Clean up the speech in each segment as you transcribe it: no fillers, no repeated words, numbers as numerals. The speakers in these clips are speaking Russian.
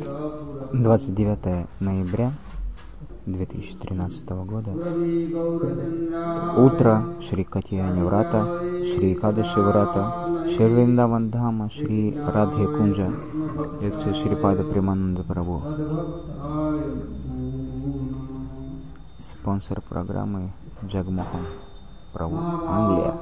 29 ноября 2013 года. Утро Шри Катьяни Врата, Шри Экадаши Врата, Шри Вриндаван Дхама, Шри Радхе Кунджа. Лекция Шрипада Премананда Прабху. Спонсор программы Джагмохан Прабху, Англия.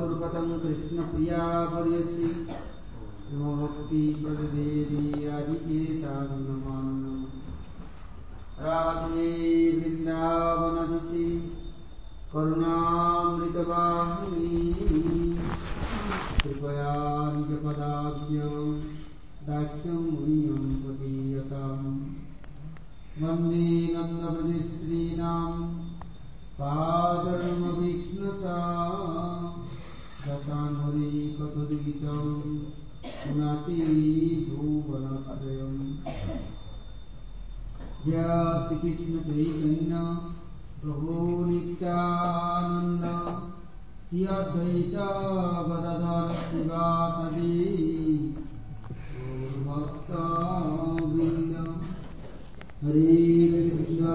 Radhe Vrindavanadisi Karunamritavahini Kripaya Nijapadabhyam Dasyam Muyam Patiyatam Vande Nandavadistrinam Padarma Viksnasa Dasanhari Kataditam Unati Bhuvanatrayam Jai Krishna Chaitanya Prabhu Nityananda Sri Advaita Gadadhar Sivasadi Bhakta Vrinda Hare Krishna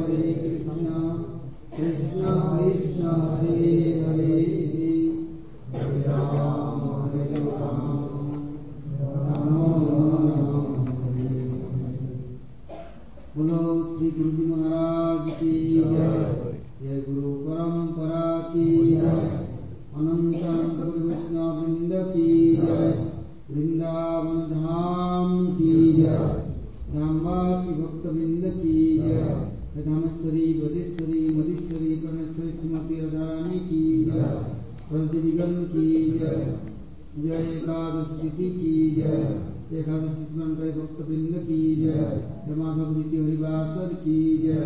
Krishna Krishna Hare Hare Hare Rama Hare Rama Rama बोलो श्री गुरु जी महाराज की जय। जय गुरु परंपरा की जय। अनंत अनंत वैष्णव वृंद की जय। वृंदावन धाम की जय। धामवासी भक्त वृंद की जय। धामेश्वरी बदेश्वरी मधेश्वरी परमेश्वरी श्रीमती राधारानी की जय। प्रतिविगन की जय। जय एकादश तिथि की जय। एकादश स्मरण करे भक्त वृंद की जय। जय माधव नीति हरिवासर की जय।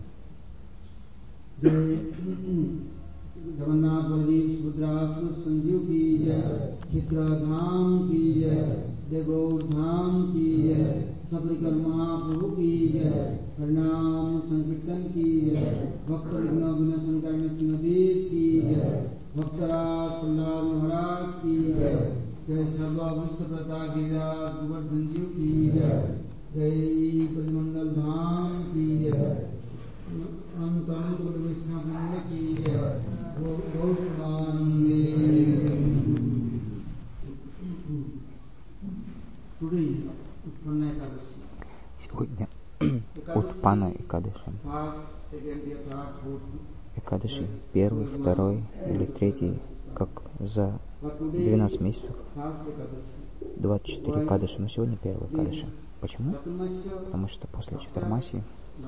जय जगन्नाथ बलदेव सुभद्रा संजीव की जय। चित्र धाम की जय। जय गौर धाम की जय। सबरीकर महाप्रभु की जय। हरिनाम संकीर्तन की जय। भक्त विघ्न विनाशन करने सिंहदेव की जय। भक्तराज प्रहलाद महाराज की जय। जय सर्व विश्व प्रता गिरिराज गोवर्धन जी की जय। जय परिमंडल धाम की जय। अनंत अनंत वैष्णव वृंद की जय। गौरवान्वे। Сегодня Утпана Экадаши. Экадаши первый, второй или третий, как за 12 месяцев 24 Экадаши, но сегодня первый Экадаши. Почему? Потому что после Чатурмаси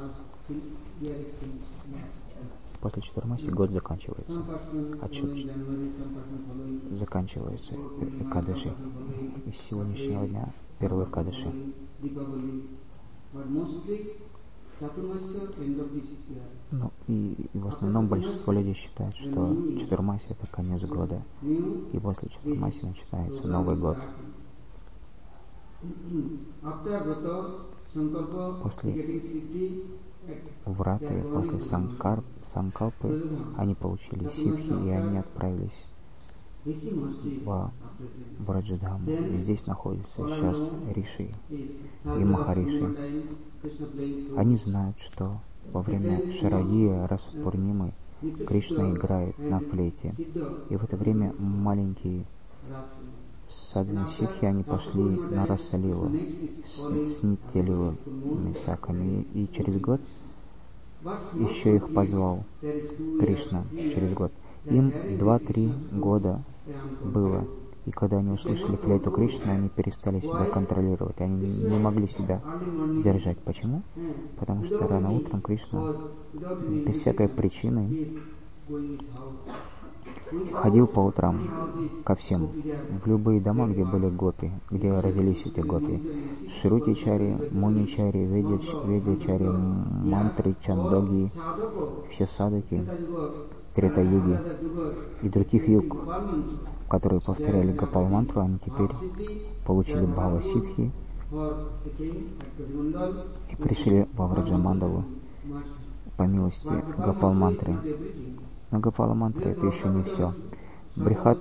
год заканчивается. Отчет заканчивается Экадаши. И с сегодняшнего дня первый Экадаши. Ну и в основном большинство людей считает, что Чатурмаси это конец года. И после Чатурмаси начинается Новый год. После Враты, после Санкалпы они получили ситхи, и они отправились в Враджадхам. И здесь находятся сейчас Риши и Махариши. Они знают, что во время Шарадия Раса Пурнимы Кришна играет на флейте. И в это время маленькие садханы ситхи, они пошли на Расалилу с нитилевыми саками. И через год еще их позвал Кришна. Через год. Им 2-3 года было. И когда они услышали флейту Кришны, они перестали себя контролировать. Они не могли себя сдержать. Почему? Потому что рано утром Кришна без всякой причины ходил по утрам ко всем, в любые дома, где были гопи, где родились эти гопи. Шрутичари, Муничари, Ведячари, Мантры, Чандоги, все садаки, Трета-юги и других юг, которые повторяли Гопал-мантру, они теперь получили Бхава-ситхи и пришли во Враджамандалу по милости Гопал-мантры. Но Гопала-мантра это еще не все. Брихат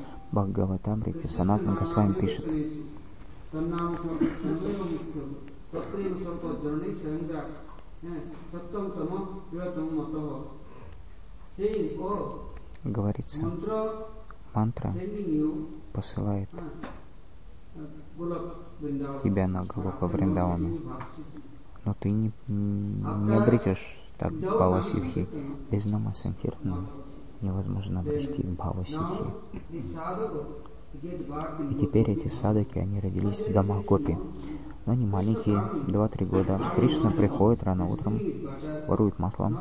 Бхагаватамрите Санатана Госвами пишет: Говорится, мантра посылает тебя на Галока Вриндавану, но ты не обретешь так Бхава Сидхи. Без Нама Санкиртана невозможно обрести Бхава Сидхи. И теперь эти садаки, они родились в домах гопи, но они маленькие, 2-3 года. Кришна приходит рано утром, ворует масло.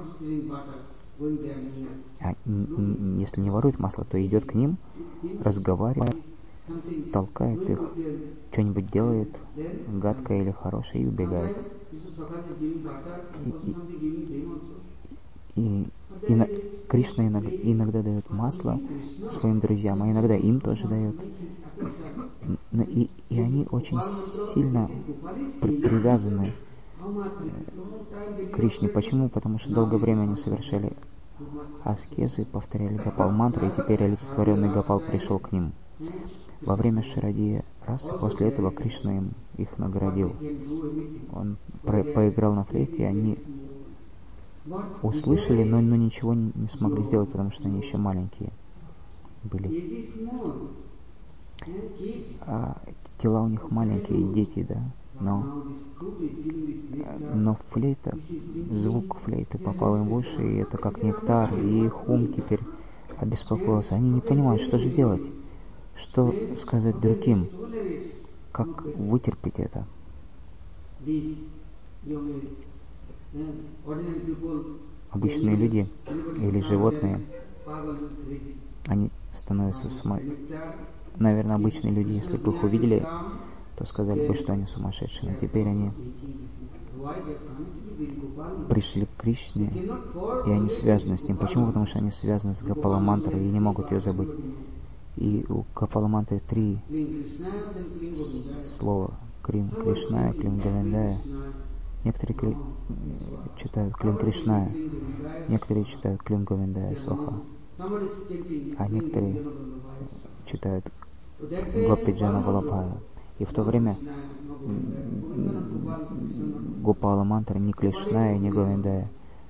А если не ворует масло, то идет к ним, разговаривает, толкает их, что-нибудь делает, гадкое или хорошее, и убегает. И Кришна иногда дает масло своим друзьям, а иногда им тоже дает. И они очень сильно привязаны к Кришне. Почему? Потому что долгое время они совершали аскезы, повторяли Гопал мантру, и теперь олицетворенный Гопал пришел к ним. Во время Шарадия расы, после этого Кришна их наградил. Он поиграл на флейте, и они услышали, но ничего не смогли сделать, потому что они еще маленькие были. А тела у них маленькие, дети, да, но флейта, звук флейты попал им в уши, и это как нектар, и их ум теперь обеспокоился. Они не понимают, что же делать, что сказать другим, как вытерпеть это. Обычные люди или животные, они становятся Наверное, обычные люди, если бы их увидели, то сказали бы, что они сумасшедшие. Но теперь они пришли к Кришне, и они связаны с ним. Почему? Потому что они связаны с Гопала мантрой и не могут ее забыть. И у Гопала мантры 3 слова: Крим Кришная, Клим Говиндая. Некоторые читают Клим Кришная, некоторые читают Клим Говиндая Соха, а некоторые читают Гопи Джана Валабхая. И в то время Гопала мантра не Кришная, не Говиндая.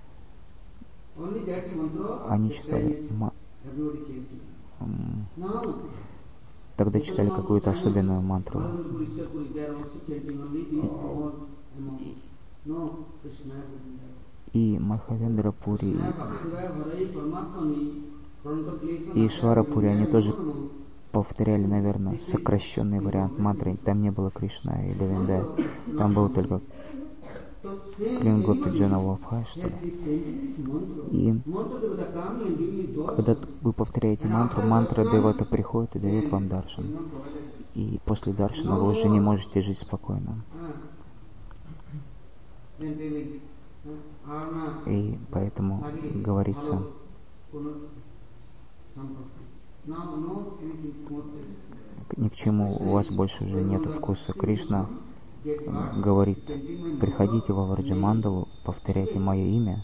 Они читали тогда читали какую-то особенную мантру. И Мадхавендра Пури, и Ишвара-пури, они тоже повторяли, наверное, сокращенный вариант мантры. Там не было Кришна и Говиндая. Там был только Клим Гопи Джана Валабхая, что ли. И когда вы повторяете мантру, мантра Девата приходит и дает вам даршан. И после даршана вы уже не можете жить спокойно. И поэтому говорится, ни к чему у вас больше уже нет вкуса. Кришна говорит: приходите во Враджамандалу, повторяйте мое имя,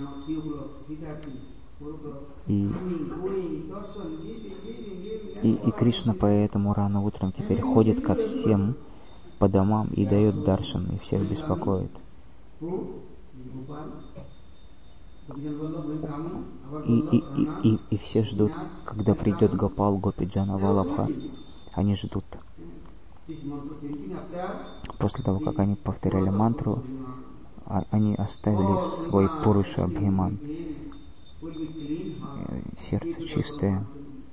и Кришна поэтому рано утром теперь ходит ко всем по домам и дает даршан, и всех беспокоит. И все ждут, когда придет Гопал, Гопи Джана Валабха. Они ждут. После того, как они повторяли мантру, они оставили свой Пуруша Абхиман, сердце чистое,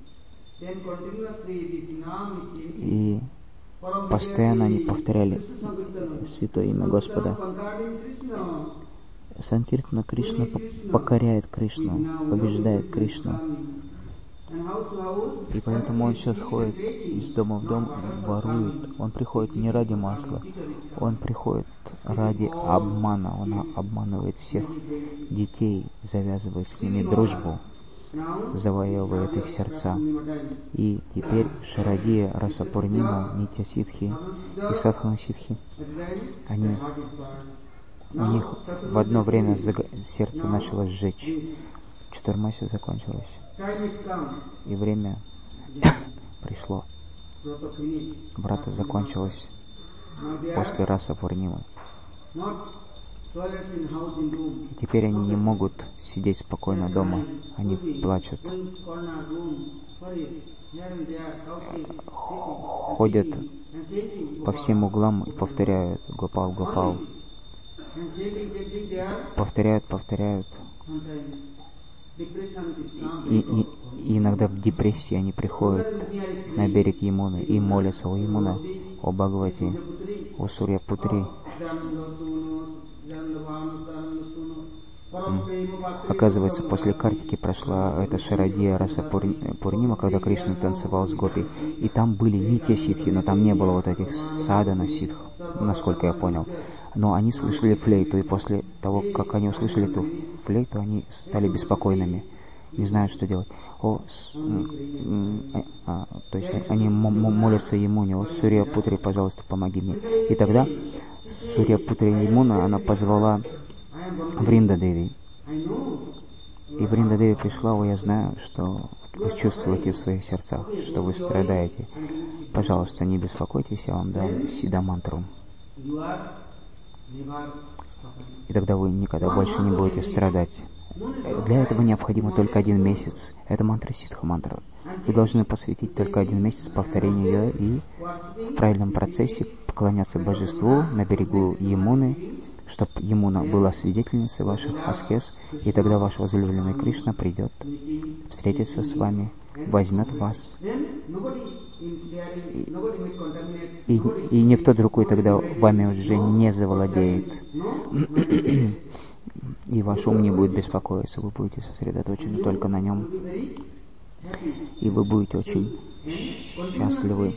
и постоянно они повторяли святое имя Господа. Санкиртана Кришна покоряет Кришну, побеждает Кришну. И поэтому он сейчас ходит из дома в дом, ворует. Он приходит не ради масла, он приходит ради обмана. Он обманывает всех детей, завязывает с ними дружбу, завоевывает их сердца. И теперь в Шарадия, Расапурнима, Нитья Сидхи и Садхана Сидхи, у них в одно время сердце начало сжечь. Чатурмаси закончилось. И время пришло. Врата закончилось после Раса Пурнимы. И теперь они не могут сидеть спокойно дома. Они плачут. Ходят по всем углам и повторяют «Гопал, Гопал». Повторяют. И иногда в депрессии они приходят на берег Ямуны и молятся: «О Ямуна, о Бхагавати, о Сурья-путри». Оказывается, после Картики прошла эта Шарадия Раса Пурнима, когда Кришна танцевал с гопи. И там были не те ситхи, но там не было вот этих садана ситх, насколько я понял. Но они слышали флейту, и после того, как они услышали эту флейту, они стали беспокойными, не знают, что делать. То есть они молятся Ямуне: «О Сурья-путри, пожалуйста, помоги мне». И тогда Сурья-путри Ямуна, она позвала Вринда-деви. И Вринда-деви пришла: «О, я знаю, что вы чувствуете в своих сердцах, что вы страдаете. Пожалуйста, не беспокойтесь, я вам дам сида-мантру. И тогда вы никогда больше не будете страдать». Для этого необходимо только 1 месяц. Это мантра ситха-мантра. Вы должны посвятить только 1 месяц повторению ее и в правильном процессе поклоняться божеству на берегу Ямуны, чтобы Ямуна была свидетельницей ваших аскез, и тогда ваш возлюбленный Кришна придет, встретится с вами, возьмет вас, и никто другой тогда вами уже не завладеет. И ваш ум не будет беспокоиться, вы будете сосредоточены только на нем, и вы будете очень счастливы.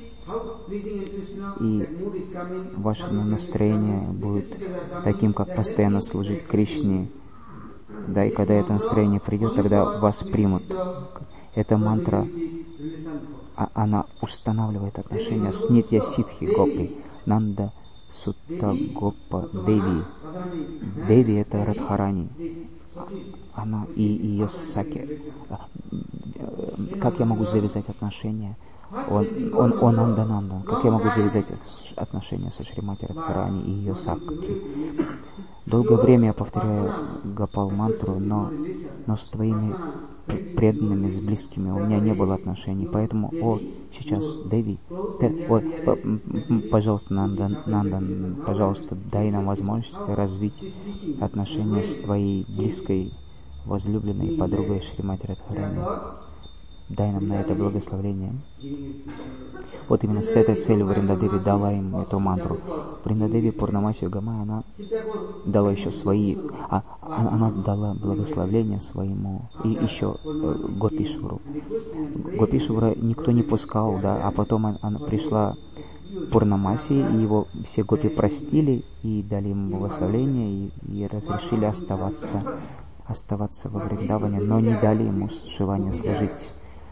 И ваше настроение будет таким, как постоянно служить Кришне. Да, и когда это настроение придет, тогда вас примут. Эта мантра, она устанавливает отношения с Нитья Ситхи Гопи, Нанда Сутта Гопа Деви. Деви — это Радхарани. Она и ее Саки. Как я могу завязать отношения? Он Нанданандан. Как я могу завязать отношения со Шримати Радхарани и ее Сакки? Долгое время я повторяю Гопал мантру, но с твоими преданными, с близкими у меня не было отношений. Поэтому, сейчас, Деви, пожалуйста, Нандан, пожалуйста, дай нам возможность развить отношения с твоей близкой, возлюбленной подругой Шримати Радхарани. Дай нам на это благословение. Вот именно с этой целью Вриндадеви дала им эту мантру. Вриндадеви Пурнамаси Гамай, она дала еще свои, она дала благословение своему, и еще Гопишвару. Гопишвара никто не пускал, да, а потом она пришла Пурнамаси, и его все гопи простили, и дали ему благословение, и разрешили оставаться во Вриндаване, но не дали ему желания служить.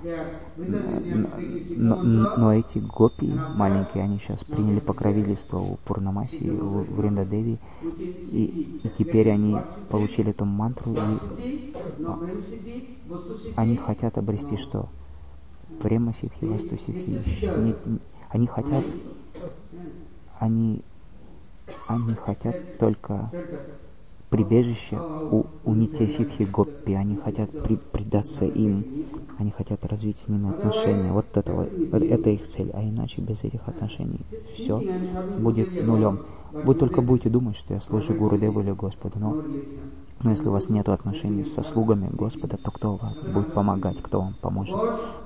Но эти гопи маленькие, они сейчас приняли покровительство у Пурнамаси, у Вриндадеви, и теперь они получили эту мантру, и они хотят обрести что? Према ситхи, васту ситхи. Они хотят только прибежище у Нитья Ситхи Гоппи. Они хотят предаться им, они хотят развить с ними отношения. Вот это их цель. А иначе без этих отношений все будет нулем. Вы только будете думать, что я служу Гурудеву или Господу, но если у вас нет отношений со слугами Господа, то кто вам будет помогать, кто вам поможет?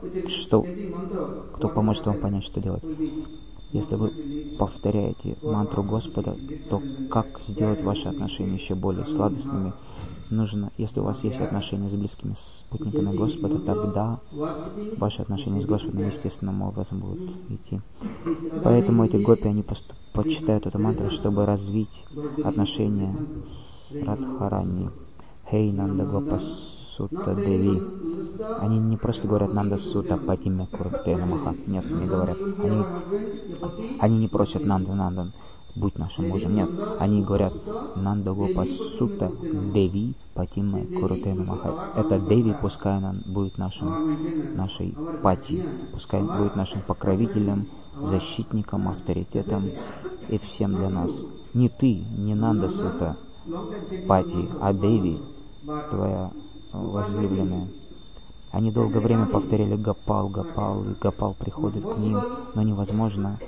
Кто поможет вам понять, что делать? Если вы повторяете мантру Господа, то как сделать ваши отношения еще более сладостными? Нужно, если у вас есть отношения с близкими спутниками Господа, тогда ваши отношения с Господом естественным образом будут идти. Поэтому эти гопи, они почитают эту мантру, чтобы развить отношения с Радхарани. Хей Нанда Гопа Сутта Деви. Они не просто говорят Нанда Сутта Патиме Курте Намаха. Нет, не говорят. Они не просят Нандан, будь нашим мужем. Нет, они говорят Нанда Гопа Сутта Деви Патиме Курте Намаха. Это Деви, пускай она будет нашей пати, пускай будет нашим покровителем, защитником, авторитетом и всем для нас. не ты, не Нанда Сута Пати, а Деви, твоя возлюбленная. Они долгое время повторяли Гопал, Гопал, и Гопал приходит к ним, но невозможно,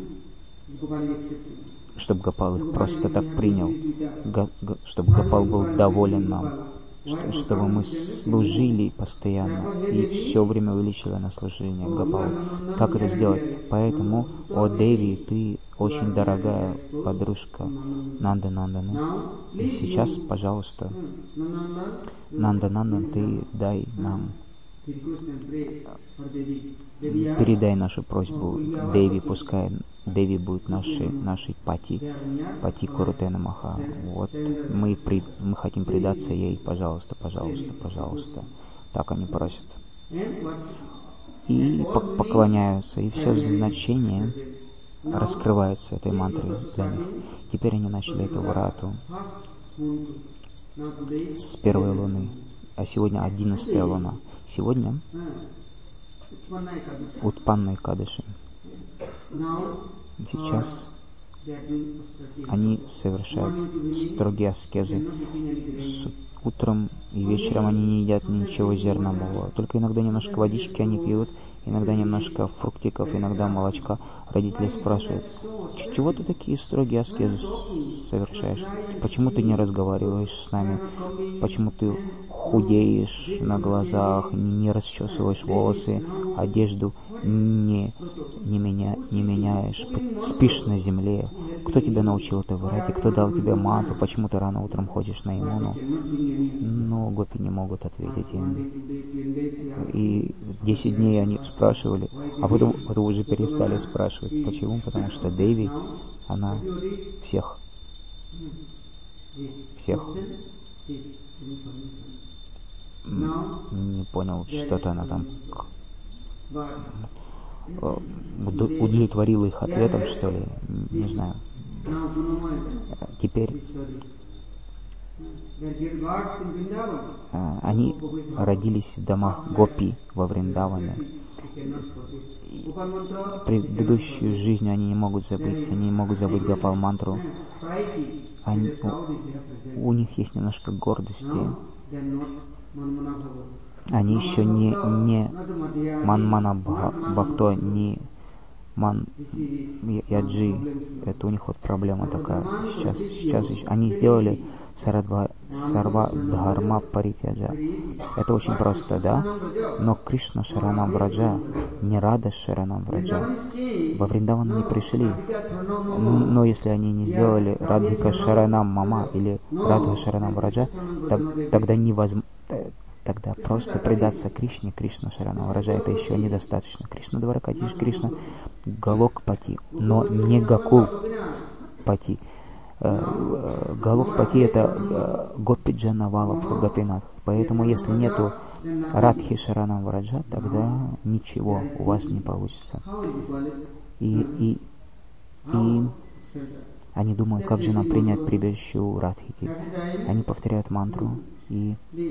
чтобы Гопал их просто так принял, чтобы Гопал был доволен нам, чтобы мы служили постоянно и все время увеличивая на служение Гопалу. Как это сделать? Поэтому, о Деви, ты очень дорогая подружка Нанда-Нанданы. И сейчас, пожалуйста, Нанда-Нандан, ты дай нам, передай нашу просьбу Деви, пускай Деви будет нашей Пати Курутена Маха. Вот мы хотим предаться ей, пожалуйста, пожалуйста, пожалуйста. Так они просят. И поклоняются, и все значение раскрывается этой мантрой для них. Теперь они начали эту врату с первой луны, а сегодня 11-я луна. Сегодня Утпанна Экадаши. Сейчас они совершают строгие аскезы. Утром и вечером они не едят ничего зернового. Только иногда немножко водички они пьют, иногда немножко фруктиков, иногда молочка. Родители спрашивают: чего ты такие строгие аскезы совершаешь? Почему ты не разговариваешь с нами? Почему ты худеешь на глазах, не расчесываешь волосы, одежду не меняешь, спишь на земле? Кто тебя научил это врать? Кто дал тебе манту? Почему ты рано утром ходишь на иммуну? Но гопи не могут ответить им. И 10 дней они спрашивали, а потом уже перестали спрашивать. Почему? Потому что Деви, она всех не понял, что-то она там удовлетворила их ответом, что ли, не знаю. Теперь они родились в домах Гопи во Вриндаване. Предыдущую жизнь они не могут забыть, Гопал мантру. У них есть немножко гордости. Они еще не Манмана Бхакто, не Яджи. Это у них вот проблема такая. Сейчас они сделали Сарва Дхарма Паритяджа. Это очень просто, да? Но Кришна Шаранам Враджа, не Рада Шаранам Враджа. Во Вриндаван они пришли. Но если они не сделали Радхика Шаранам Мама или Радха Шаранам Враджа, тогда невозможно. Тогда просто предаться Кришне, Кришна Шаранам Враджа, это еще недостаточно. Кришна Дваракадиш, Кришна Галок Пати, но не Гакул Пати. Галок Пати это Гопиджана Валабха Гопинат. Поэтому если нету Радхи Шаранам Враджа, тогда ничего у вас не получится. И они думают, как же нам принять прибежище у Радхики. Они повторяют мантру и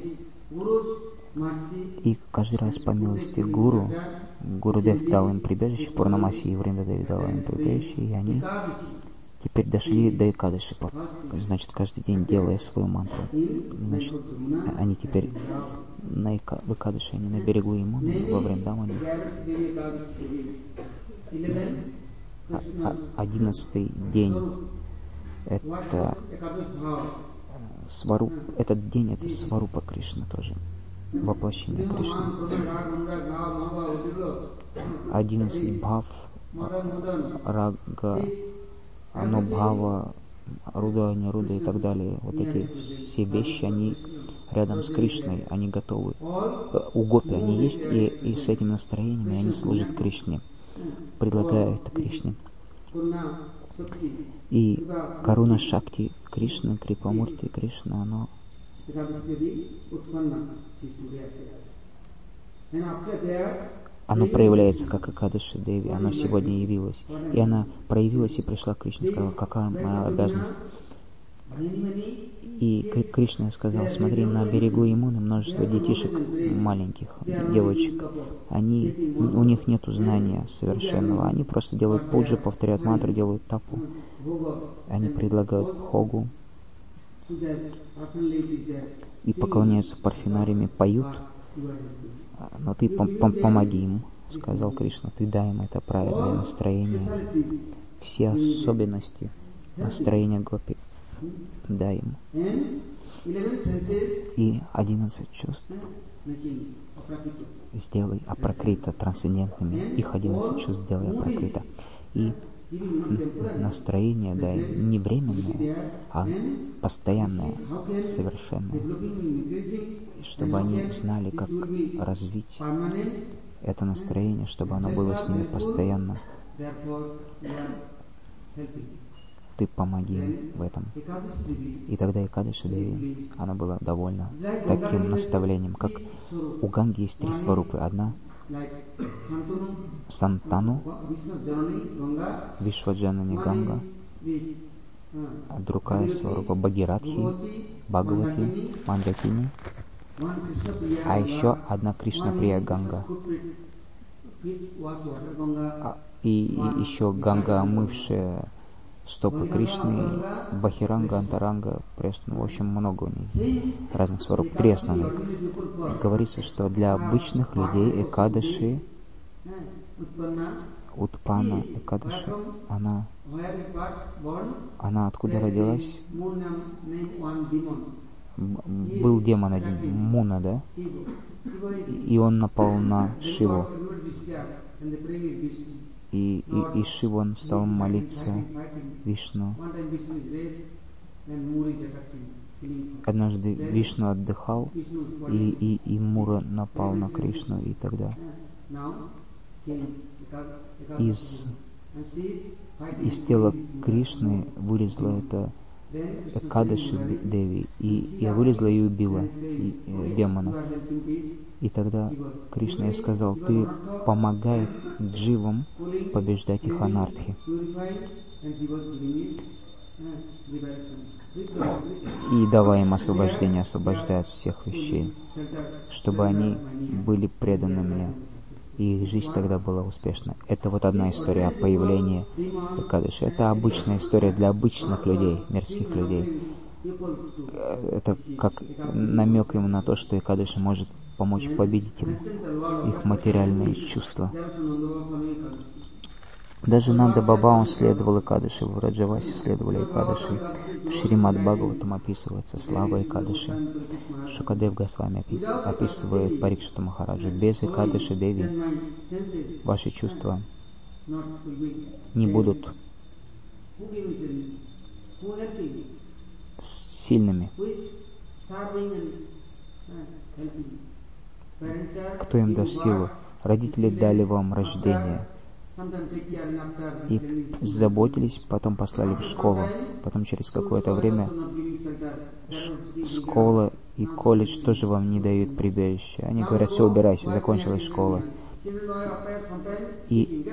каждый раз по милости Гурудев дал им прибежище, Пурнамаси и Вриндадеви дал им прибежище, и они теперь дошли до Экадаши, значит, каждый день делая свою мантру. Значит, они теперь в Экадаши, они на берегу Ямуны, во Вриндаване. 11-й день это этот день это Сварупа Кришна тоже, воплощение Кришны. 11 бхав, рага, анубхава, руда, неруда и так далее. Вот эти все вещи, они рядом с Кришной, они готовы. У гопи они есть, и с этими настроениями они служат Кришне, предлагая это Кришне. И Каруна Шакти Кришны, Крипамурти Кришна, оно проявляется как Экадаши Деви, оно сегодня явилось. И она проявилась и пришла к Кришне, сказала, какая моя обязанность. И Кришна сказал: смотри, на берегу Ямуны множество детишек маленьких, девочек. У них нет знания совершенного. Они просто делают пуджи, повторяют мантру, делают тапу. Они предлагают бхогу и поклоняются парфюнариями, поют. Но ты помоги им, сказал Кришна, ты дай им это правильное настроение. Все особенности настроения гопи дай им. И 11 чувств сделай апракрита трансцендентными. Их 11 чувств сделай апракрита. И настроение дай не временное, а постоянное, совершенное. Чтобы они знали, как развить это настроение, чтобы оно было с ними постоянно. Ты помоги им в этом. И тогда Экадаши Деви, она была довольна таким наставлением, как у Ганги есть 3 сварупы. Одна Сантану, Вишваджанани Ганга, а другая сварупа Бхагиратхи, Бхагавати, Мандакини, а еще одна Кришна Прия Ганга. И еще Ганга, омывшая стопы Кришны, Бахиранга, Антаранга, в общем, много у них разных сваруп, 3 основных. Говорится, что для обычных людей Экадаши, Утпана Экадаши, она откуда родилась? Был демон один, Муна, да? И он напал на Шиву. И Шива, он стал молиться Вишну. Однажды Вишну отдыхал, и Мура напал на Кришну, и тогда из тела Кришны вылезла это Экадаши Деви, и вылезла и убила демона. И тогда Кришна ей сказал: ты помогай дживам побеждать их анартхи. И давай им освобождение, освобождай от всех вещей, чтобы они были преданы мне. И их жизнь тогда была успешна. Это вот одна история о появлении Экадаши. Это обычная история для обычных людей, мирских людей. Это как намек ему на то, что Экадаши может помочь победить им их материальные чувства. Даже Нанда Баба, он следовал Экадаши, в Раджавасе следовали Экадаши. В Шримад Бхагаватам описывается слава Экадаши. Шукадев Госвами описывает Парикшиту Махараджа. Без Экадаши Деви ваши чувства не будут сильными. Кто им даст силу? Родители дали вам рождение и заботились, потом послали в школу. Потом через какое-то время школа и колледж тоже вам не дают прибежище. Они говорят: все, убирайся, закончилась школа. И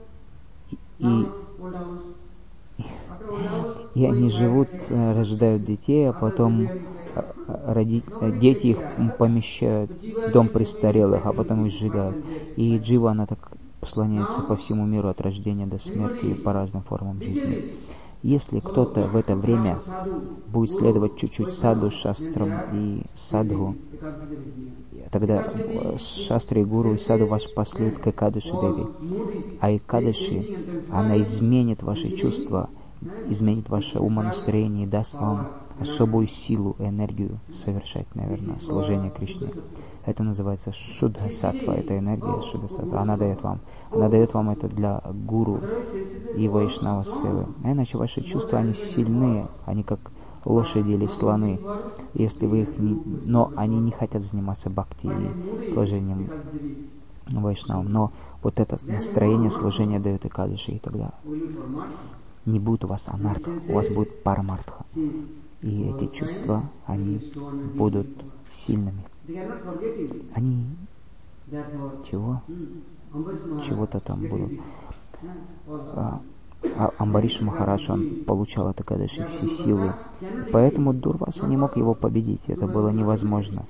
они живут, рождают детей, а потом дети их помещают в дом престарелых, а потом их сжигают. И джива, она так слоняется по всему миру от рождения до смерти и по разным формам жизни. Если кто-то в это время будет следовать чуть-чуть саду, шастрам и садху, тогда шастры, гуру и саду вас послют к Экадаши Деви. А Экадаши, она изменит ваши чувства, изменит ваше умонастроение и даст вам особую силу, энергию совершать, наверное, служение Кришне. Это называется Шудха Саттва, это энергия Шудха Саттва. Она дает вам это для гуру и вайшнава севы. А иначе ваши чувства, они сильные, они как лошади или слоны. Если вы их но они не хотят заниматься бхакти и служением вайшнавам. Но вот это настроение служения дает Экадаши, и тогда не будет у вас анартха, у вас будет парамартха. И эти чувства, они будут сильными. Они чего? Чего-то там будут. Амбариш Махарадж, он получал от Экадаши все силы. Поэтому Дурваса не мог его победить, это было невозможно.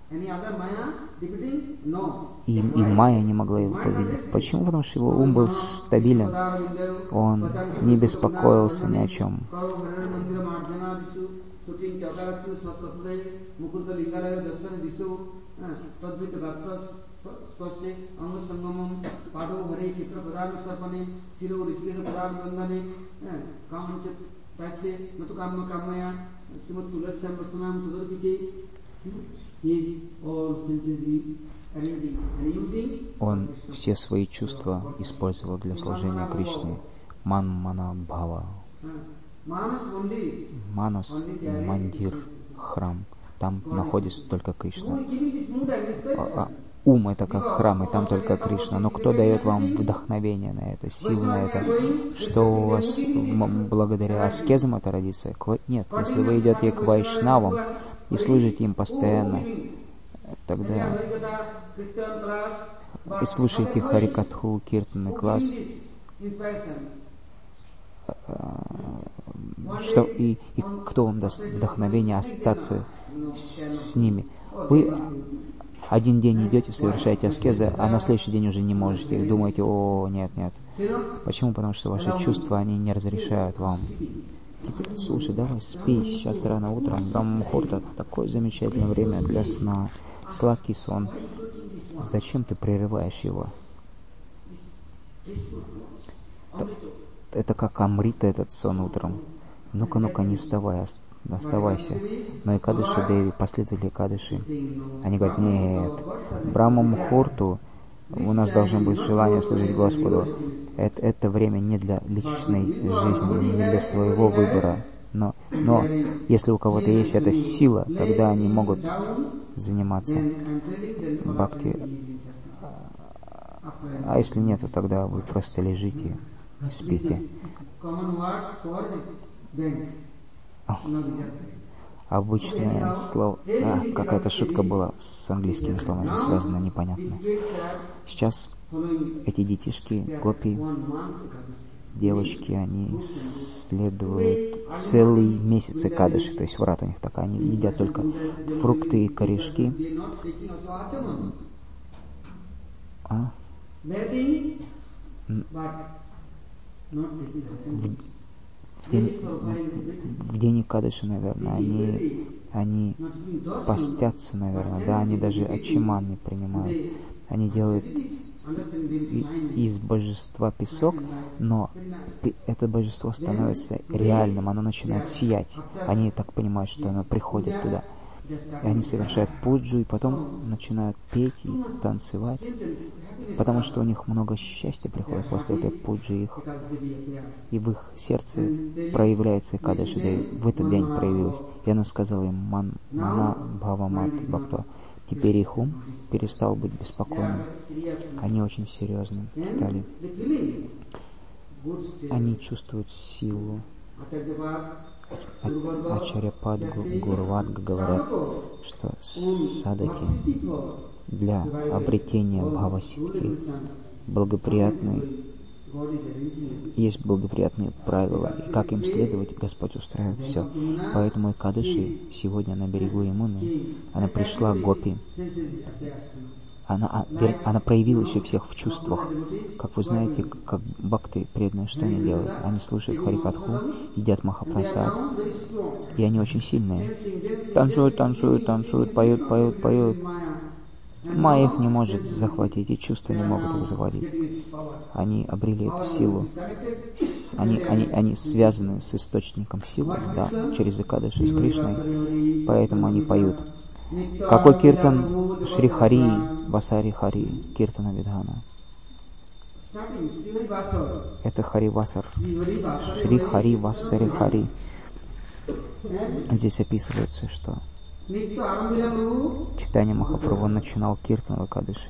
И Майя не могла его победить. Почему? Потому что его ум был стабилен. Он не беспокоился ни о чем. Он все свои чувства использовал для служения Кришне. Мана Бхава. Манас, мандир, храм. Там находится только Кришна. Ум — это как храм, и там только Кришна. Но кто дает вам вдохновение на это, силу на это? Что у вас благодаря аскезам это родится? Нет, если вы идете к вайшнавам и служите им постоянно, тогда и слушаете Харикатху, киртанный класс, и кто вам даст вдохновение остаться с ними? Вы один день идете, совершаете аскезы, а на следующий день уже не можете. И думаете: о, нет. Почему? Потому что ваши чувства, они не разрешают вам. Теперь, слушай, давай спи, сейчас рано утром. Брахма-мухурта — такое замечательное время для сна. Сладкий сон. Зачем ты прерываешь его? Это как амрита, этот сон утром. Ну-ка, не вставай, оставайся. Но Экадаши Деви, последователи Экадаши, они говорят: нет, Брахма-мухурту у нас должно быть желание служить Господу. Это время не для личной жизни, не для своего выбора. Но если у кого-то есть эта сила, тогда они могут заниматься бхакти. А если нет, то тогда вы просто лежите, спите. Обычное слово. Какая-то шутка была с английскими словами связана, непонятно. Сейчас эти детишки, гопи, девочки, они следуют целый месяц Экадаши, то есть врат у них такая, они едят только фрукты и корешки. В день Экадаши, наверное, они постятся, наверное, да, они даже ачиман не принимают. Они делают из божества песок, но это божество становится реальным, оно начинает сиять. Они так понимают, что оно приходит туда. И они совершают пуджу, и потом начинают петь и танцевать, потому что у них много счастья приходит после этой пуджи, и в их сердце проявляется Экадаши Деви. В этот день проявилась. И она сказала им: Мана Бхава Мат Бхакто. Теперь их ум перестал быть беспокойным. Они очень серьезны стали. Они чувствуют силу. Ачарьяпад, Гурварга говорят, что садаки для обретения бхава-ситхи есть благоприятные правила, и как им следовать, Господь устраивает все. Поэтому Экадаши сегодня на берегу Ямуны, она пришла к гопи, она проявила еще всех в чувствах. Как вы знаете, как бхакты преданные, что они делают? Они слушают Харикатху, едят Махапрасад, и они очень сильные. Танцуют, поют. Майя их не может захватить, и чувства не могут их захватить. Они обрели эту силу. Они связаны с источником силы, да, через Экадаши, с Кришной, поэтому они поют. Какой киртан? Шри Хари, Васари Хари, киртана Видхана. Это Хари Васар. Шри Хари, Васари Хари. Здесь описывается, что Чайтанья Махапрабху начинал киртан в Экадаши.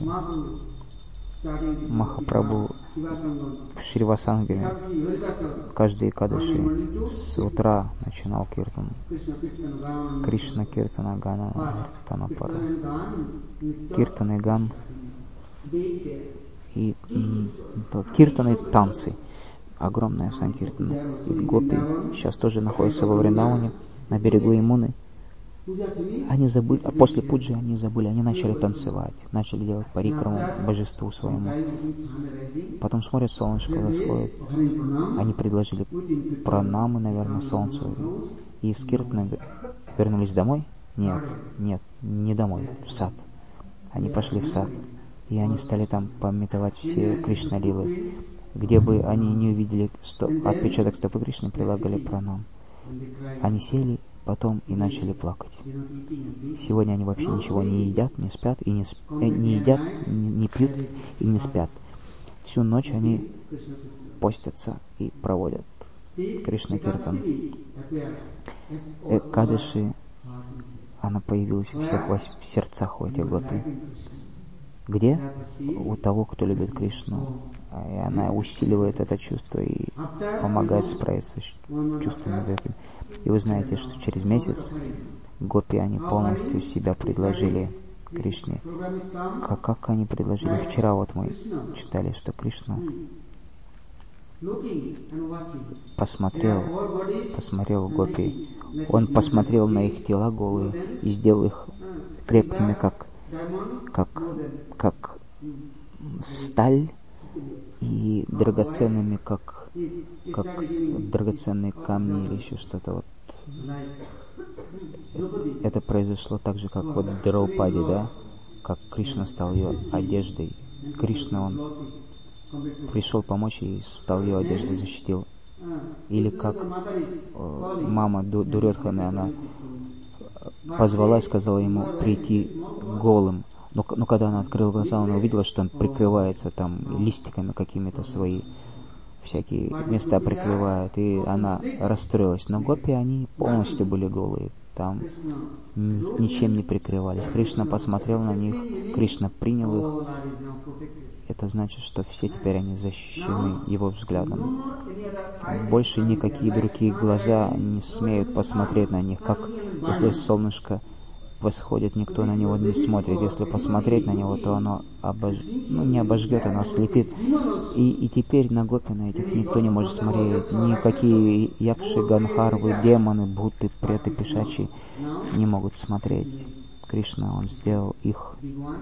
Махапрабху в Шривасангаме каждый Экадаши с утра начинал киртан. Кришна Киртана Гана Танапара. Киртан и ган и киртан и танцы. огромная санкиртана. И гопи сейчас тоже находятся во Вриндаване, на берегу Ямуны. Они забыли, после пуджи они забыли, они начали танцевать, начали делать парикраму божеству своему. Потом смотрят, солнышко восходит. Они предложили пранамы, наверное, солнцу. И с киртаном вернулись домой? Нет, не домой, в сад. Они пошли в сад, и они стали там пометовать все Кришна-лилы. Где бы они не увидели отпечаток стопы Кришны, прилагали пранам. Они сели потом и начали плакать. Сегодня они вообще ничего не едят, не спят, и не едят, не пьют и не спят. Всю ночь они постятся и проводят Кришна-киртан. Экадаши, она появилась у всех в сердцах у этих гопи. Где? У того, кто любит Кришну. И она усиливает это чувство и помогает справиться с чувствами этим. И вы знаете, что через месяц гопи, они полностью себя предложили Кришне. Как они предложили? Вчера вот мы читали, что Кришна посмотрел гопи. Он посмотрел на их тела голые и сделал их крепкими, как сталь, и драгоценными, как драгоценные камни или еще что-то. Вот. Это произошло так же, как вот Драупади, да? Как Кришна стал ее одеждой. Кришна, он пришел помочь и стал ее одеждой, защитил. Или как мама Дурьодханы, она позвала и сказала ему прийти голым. Но когда она открыла глаза, она увидела, что он прикрывается там листиками какими-то, свои всякие места прикрывает, и она расстроилась. Но гопи, они полностью были голые, там ничем не прикрывались. Кришна посмотрел на них, Кришна принял их. Это значит, что все теперь они защищены его взглядом. Больше никакие другие глаза не смеют посмотреть на них, как если солнышко восходит, никто на него не смотрит. Если посмотреть на него, то оно не обожгет, оно ослепит. И теперь на гопи, на этих никто не может смотреть. Никакие якши, ганхарвы, демоны, будты, преты, пешачи не могут смотреть. Кришна, он сделал их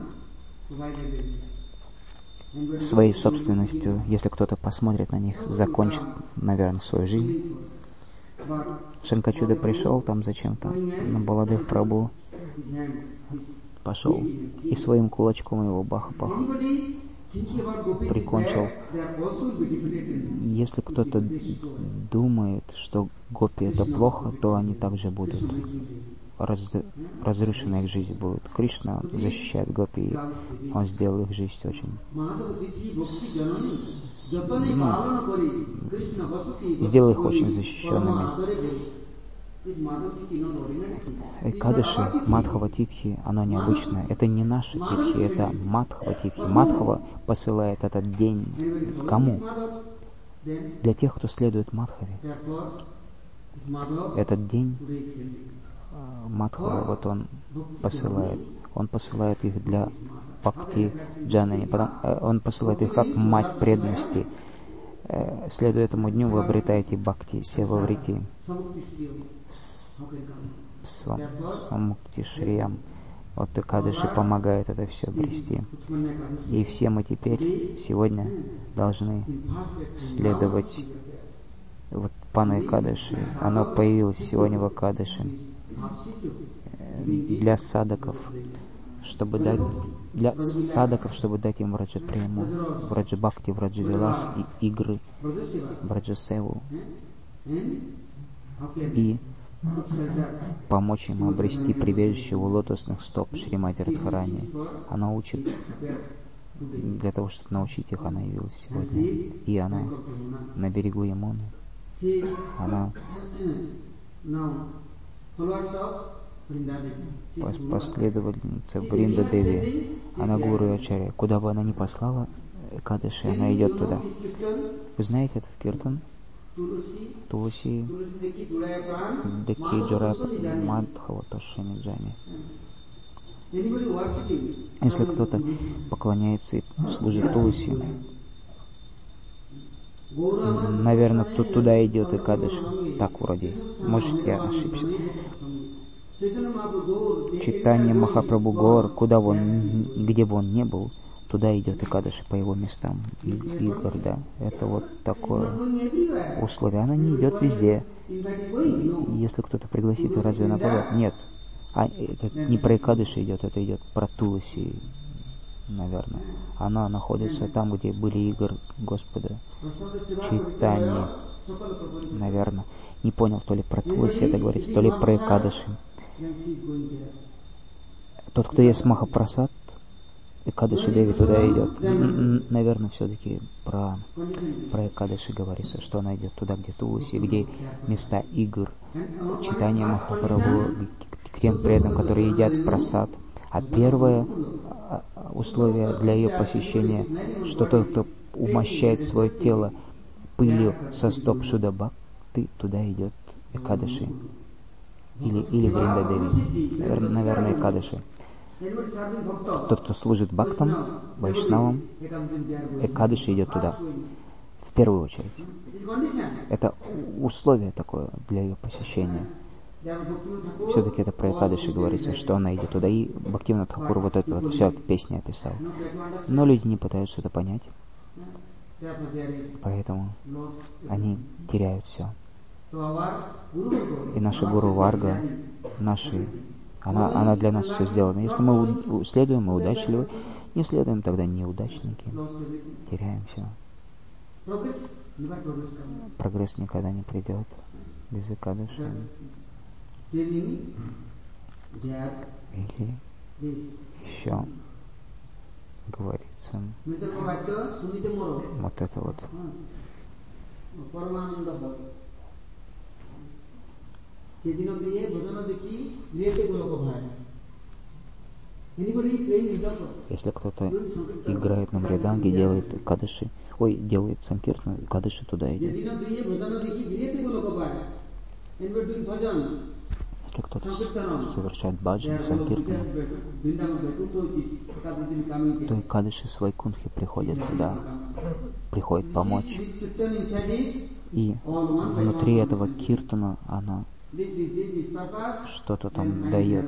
своей собственностью. Если кто-то посмотрит на них, закончит, наверное, свою жизнь. Шанкачуда пришел там зачем-то, на Баладев Прабху пошел и своим кулачком его бах-бах прикончил. Если кто-то думает, что гопи это плохо, то они также будут разрушена их жизнь будет. Кришна защищает гопи, он сделал их жизнь очень сделал их очень защищенными. Экадаши, Мадхава Титхи, оно необычное. Это не наши титхи, это Мадхава Титхи. Мадхава посылает этот день кому? Для тех, кто следует Мадхаве. Этот день Мадхава, вот он посылает их для Бхакти Джанани. Он посылает их как мать преданности. Следуя этому дню, вы обретаете бхакти, севаврити, самукти шриям. Вот Экадаши помогает это все обрести. И все мы теперь, сегодня, должны следовать вот Пана Экадаши. Оно появилось сегодня в Экадаши для садаков, чтобы дать им враджа-прему, враджа-бхакти, враджа-вилас и игры, враджа-севу, и помочь им обрести прибежище у лотосных стоп Шримати Радхарани. Она учит, для того, чтобы научить их, она явилась сегодня. И она на берегу Ямуны. Она последовательница Бринда Деви, она Гуру Ачарья. Куда бы она ни послала Экадаши, она идет туда. Вы знаете этот киртан? Туласи Деки Джурай Мадхава Ташами Джами. Если кто-то поклоняется и служит Туласи, Наверное, туда идет Экадаши. Так вроде. Может, я ошибся. Чайтанья Махапрабху Гор, где бы он ни был, туда идет Экадаши по его местам. Игорь, да. Это вот такое условие. Она не идет везде. Если кто-то пригласит, разве она пойдет? Нет. Это не про Экадаши идет, это идет про Туласи, наверное. Она находится там, где были игры Господа Чайтаньи, наверное. Не понял, то ли про Туласи это говорится, то ли про Экадаши. Тот, кто ест Махапрасад, Экадаши Деви туда идет. Наверное, все-таки про Экадаши говорится, что она идет туда, где Туласи, где места игр, читания Махапрабху, к тем преданным, которые едят прасад. А первое условие для ее посещения, что тот, кто умощает свое тело пылью со стоп Шудабхакти, туда идет Экадаши. Или Вриндадеви. Наверное, Экадаши. Тот, кто служит бхактам, вайшнавам, Экадаши идет туда. В первую очередь. Это условие такое для ее посещения. Все-таки это про Экадаши говорится, что она идет туда. И Бхактивинод Тхакур вот это вот все в песне описал. Но люди не пытаются это понять. Поэтому они теряют все. И наша Гуру Варга, она для нас все сделана. Если мы следуем, мы удачливы. Не следуем, тогда неудачники. Теряем все. Прогресс никогда не придет без Экадаши. Или еще говорится вот это вот. Если кто-то играет на мриданге, делает Экадаши, делает санкиртан, Экадаши туда идет. Если кто-то совершает баджан, санкиртан, то Экадаши с Вайкунтхи приходит туда, приходит помочь. И внутри этого киртана она что-то там дает.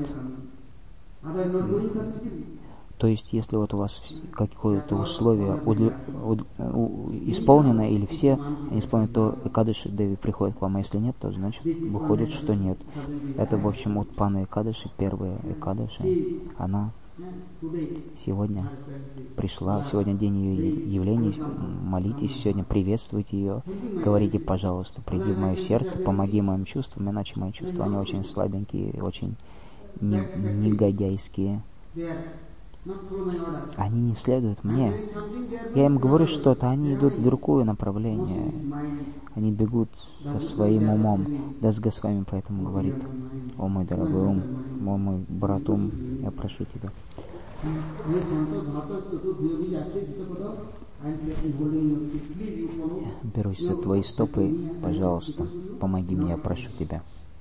То есть, если вот у вас какое-то условие исполнено, или все исполнены, то Экадаши Деви приходит к вам, а если нет, то значит выходит, что нет. Это, в общем, Утпана Экадаши, первая Экадаши, она сегодня пришла, сегодня день ее явлений, молитесь сегодня, приветствуйте ее, говорите, пожалуйста, приди в мое сердце, помоги моим чувствам, иначе мои чувства, они очень слабенькие, очень негодяйские. Они не следуют мне. Я им говорю что-то, они идут в другое направление. Они бегут со своим умом. Дас Госвами поэтому говорит: о мой дорогой ум, о мой брат ум, я прошу тебя. Берусь за твои стопы, пожалуйста, помоги мне, я прошу тебя.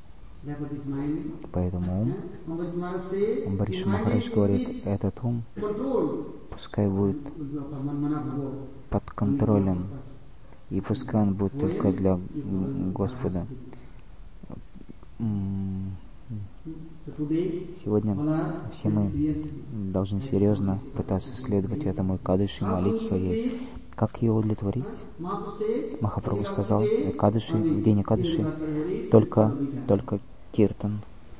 Поэтому Амбариша Махарадж говорит, этот ум пускай будет под контролем, и пускай он будет только для Господа. Сегодня все мы должны серьезно пытаться следовать этому Экадаши, молиться ей. Как ее удовлетворить? Махапрабху сказал, Экадаши, в день Экадаши только киртан.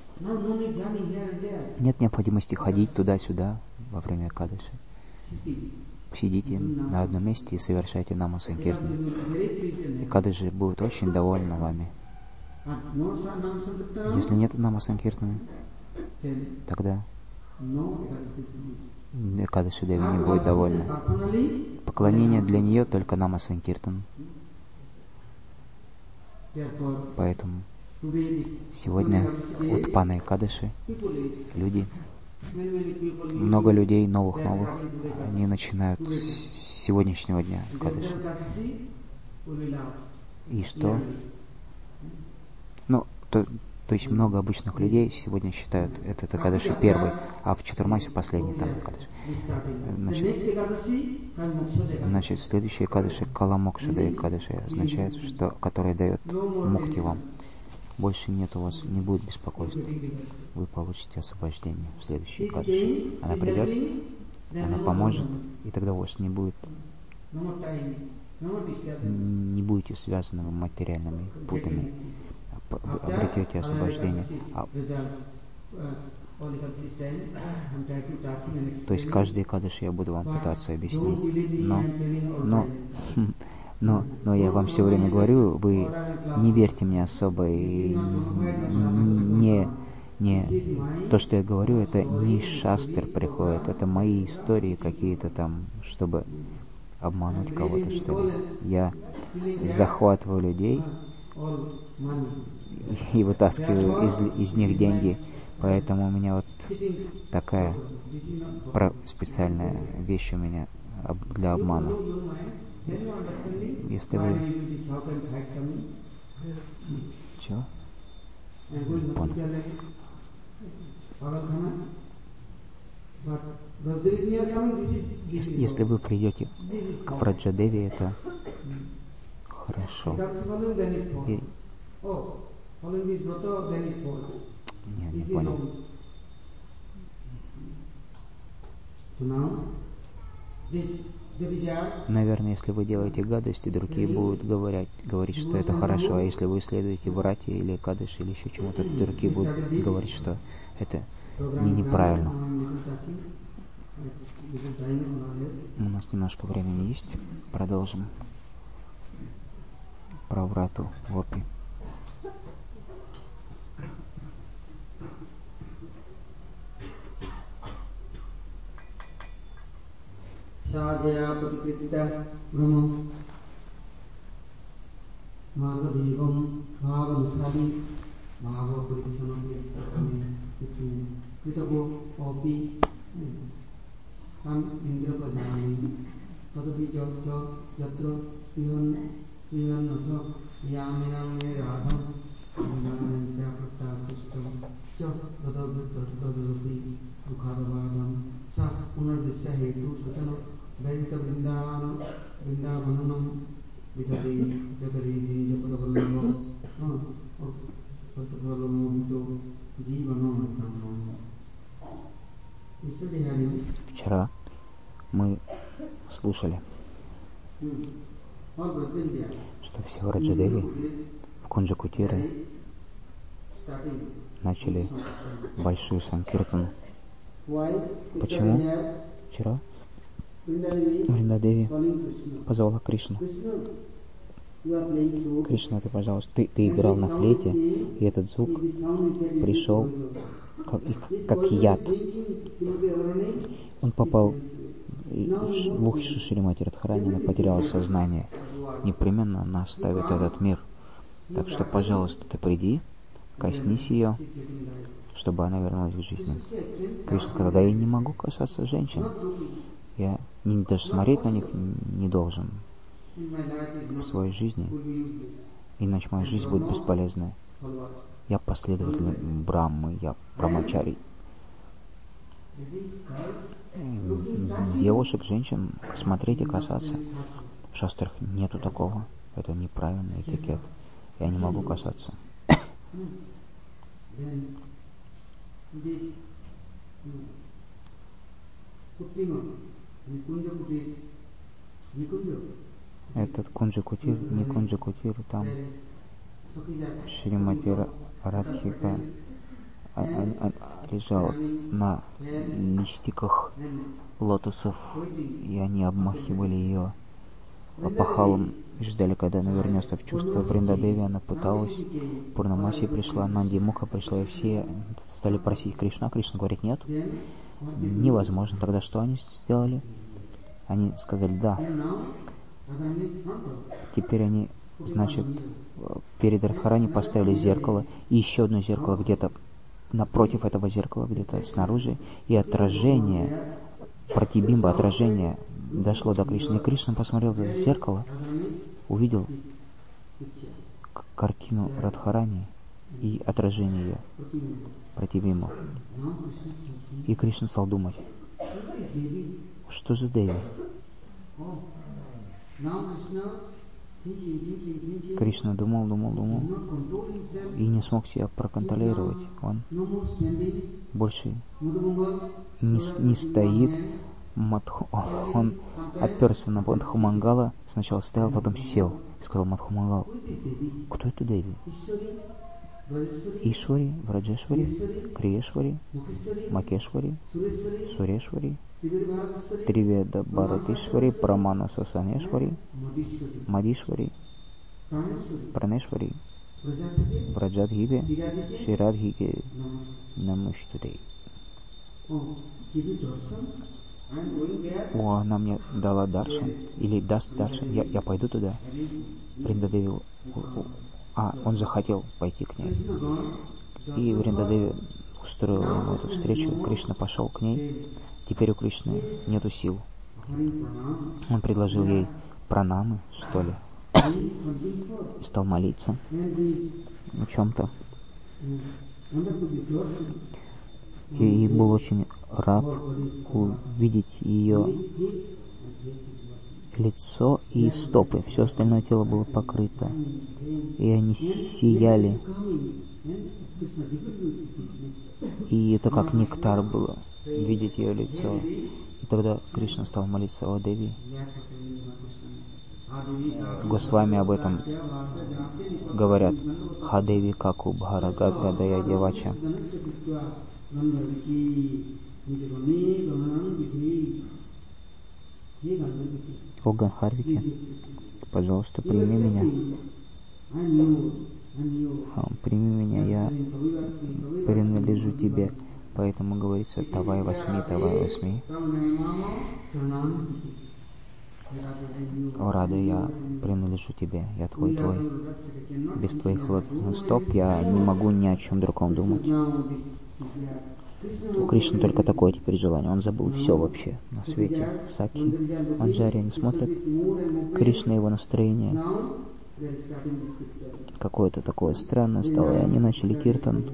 Нет необходимости ходить туда-сюда во время Экадаши. Сидите на одном месте и совершайте Нама Санкиртан. Экадаши будет очень довольна вами. Если нет Нама Санкиртана, тогда Экадаши Деви не будет довольна. Поклонение для нее только Нама Санкиртан. Поэтому сегодня Утпана Экадаши, люди, много людей, новых, они начинают с сегодняшнего дня Экадаши. И что? То есть много обычных людей сегодня считают этот Экадаши первый, а в Чатурмасе последний там Экадаши. Значит, следующий Экадаши Каламокшада Экадаши означает, что который дает мукти вам. Больше нет у вас, не будет беспокойства. Вы получите освобождение в следующей Экадаши. Она придет, она поможет, и тогда у вас не будете связаны материальными путами. Обретете освобождение. То есть каждый Экадаши я буду вам пытаться объяснить. Но я вам все время говорю, вы не верьте мне особо и не то, что я говорю, это не из шастр приходит, это мои истории какие-то там, чтобы обмануть кого-то, что ли. Я захватываю людей и вытаскиваю из них деньги. Поэтому у меня вот такая специальная вещь у меня для обмана. Если вы... Чего? Не понял. Если вы придете к Враджадеве, это хорошо. Не понял. Наверное, если вы делаете гадости, другие будут говорить, что это хорошо, а если вы следуете Врате или Кадыш или еще чему-то, другие будут говорить, что это неправильно. У нас немножко времени есть. Продолжим про Врату Гопи. Sāgaya patikritita brahma margadevam bhavanusali bhava purisanam kritago opi tam indra pajani tadapi jatya yatra spihan natha yaminam radham vinyanensya pratasistam cha dadadapi dukhadavadam sa punardisya hetu sacana Vaita Vrindavanam Vitari Japadavalamo Patapalamo Vito Jivanam. Вчера мы слушали, что все Враджадеви в Кунджа-Кутире начали большую санкиртану. Почему? Вчера Вриндадеви позвала Кришну. Кришна, ты, пожалуйста, ты играл на флейте, и этот звук пришел как яд. Он попал в ухо Шримати Радхарани, она потеряла сознание. Непременно она оставит этот мир. Так что, пожалуйста, ты приди, коснись ее, чтобы она вернулась к жизни. Кришна сказал: да я не могу касаться женщин. Я даже смотреть на них не должен в своей жизни, иначе моя жизнь будет бесполезной. Я последователь Брахмы, я брамачари. Девушек, женщин смотреть и касаться. В шастрах нету такого. Это неправильный этикет. Я не могу касаться. Этот Кунджа-Кутир, не Кунджа-Кутир, там Шримати Радхика лежал на листиках лотосов, и они обмахивали ее опахалом и ждали, когда она вернется в чувство. Вриндадеви она пыталась, Пурнамаси пришла, Нанди Муха пришла, и все стали просить Кришна. Кришна говорит: нет, невозможно. Тогда что они сделали? Они сказали: да. Теперь они, значит, перед Радхарани поставили зеркало, и еще одно зеркало где-то напротив этого зеркала, где-то снаружи, и отражение, пратибимба, отражение дошло до Кришны. И Кришна посмотрел в это зеркало, увидел картину Радхарани и отражение ее, противимо. И Кришна стал думать, что за Деви? Кришна думал и не смог себя проконтролировать. Он больше не стоит. Он оперся на Мадхумангала, сначала стоял, потом сел и сказал: Мадхумангал, кто это Деви? Ишвари, Враджешвари, Криешвари, Макешвари, Сурешвари, Триведа Бхаратишвари, Прамана Сасанешвари, Мадишвари, Пранешвари, Враджадхиве, Ширадхике Намаштудей. Она мне дала даршан, или даст даршан, я пойду туда. Вриндадеви, он же хотел пойти к ней. И Вриндадеви устроила ему эту встречу, Кришна пошел к ней. Теперь у Кришны нету сил. Он предложил ей пранамы, что ли, и стал молиться о чем-то. И был очень рад увидеть ее лицо и стопы. Все остальное тело было покрыто, и они сияли. И это как нектар было, видеть ее лицо. И тогда Кришна стал молиться: о Деви. Госвами об этом говорят: Хадеви каку бхарагат гадая девача. О Ганхарвике, пожалуйста, прими меня. Прими меня, я принадлежу тебе. Поэтому говорится: Тавай Восьми, Тавай Восьми. О Рада, я принадлежу тебе, я твой. Без твоих лотосных стоп я не могу ни о чем другом думать. У Кришны только такое теперь желание. Он забыл все вообще на свете. Саки, Манджари, они смотрят. Кришна, его настроение какое-то такое странное стало. И они начали киртан.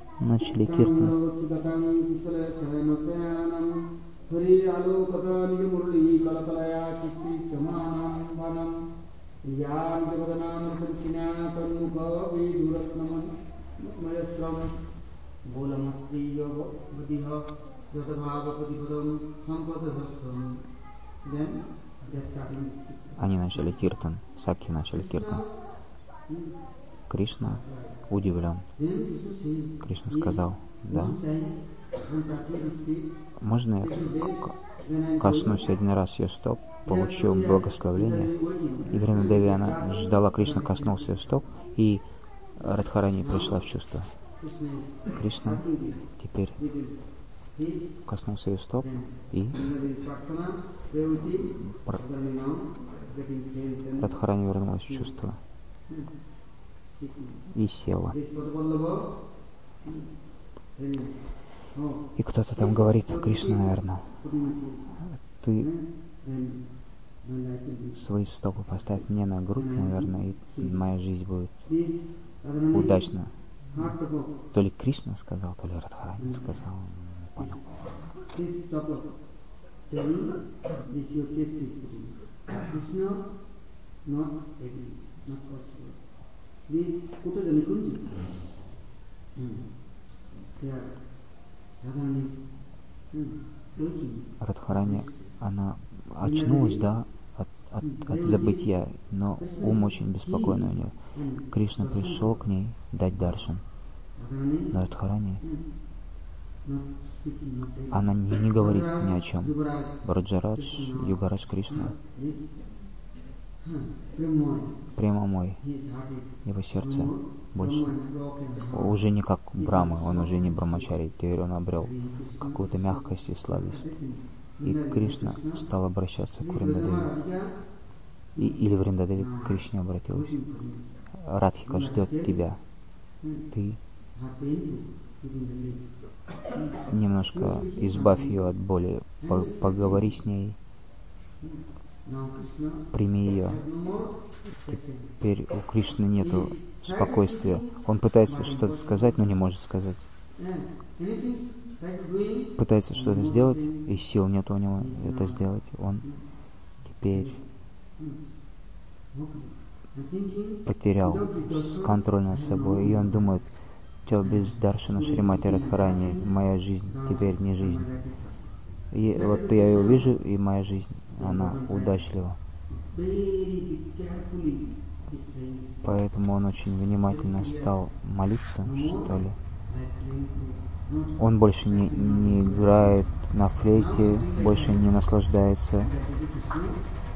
Они начали киртан, Сакхи начали киртан. Кришна удивлен. Кришна сказал: да, можно я коснусь один раз ее стоп, получил благословение? И Вриндадеви, она ждала, Кришна коснулся ее стоп, и Радхарани пришла в чувство. Кришна теперь коснулся ее стоп, и Радхарани вернулась в чувство и села. И кто-то там говорит: Кришна, наверное, ты свои стопы поставь мне на грудь, наверное, и моя жизнь будет удачна. То ли Кришна сказал, то ли Радхарани сказал, не понял. Радхарани, она очнулась, да, от забытия, но ум очень беспокойный у нее. Кришна пришел к ней дать даршан. Но Радхарани, она не говорит ни о чем. Браджарадж, Югарадж Кришна, прямо мой, его сердце больше уже не как Брахма, он уже не Брахмачари, теперь он обрел какую-то мягкость и сладость. И Кришна стал обращаться к Вриндадеви. Или Вриндадеви к Кришне обратилась. Радхика ждет тебя. Ты немножко избавь ее от боли, поговори с ней, прими ее. Теперь у Кришны нету спокойствия. Он пытается что-то сказать, но не может сказать. Пытается что-то сделать, и сил нет у него это сделать. Он теперь потерял контроль над собой, и он думает, что без Даршана Шримати Радхарани моя жизнь теперь не жизнь. И вот я ее вижу, и моя жизнь, она удачлива. Поэтому он очень внимательно стал молиться, что ли. Он больше не играет на флейте, больше не наслаждается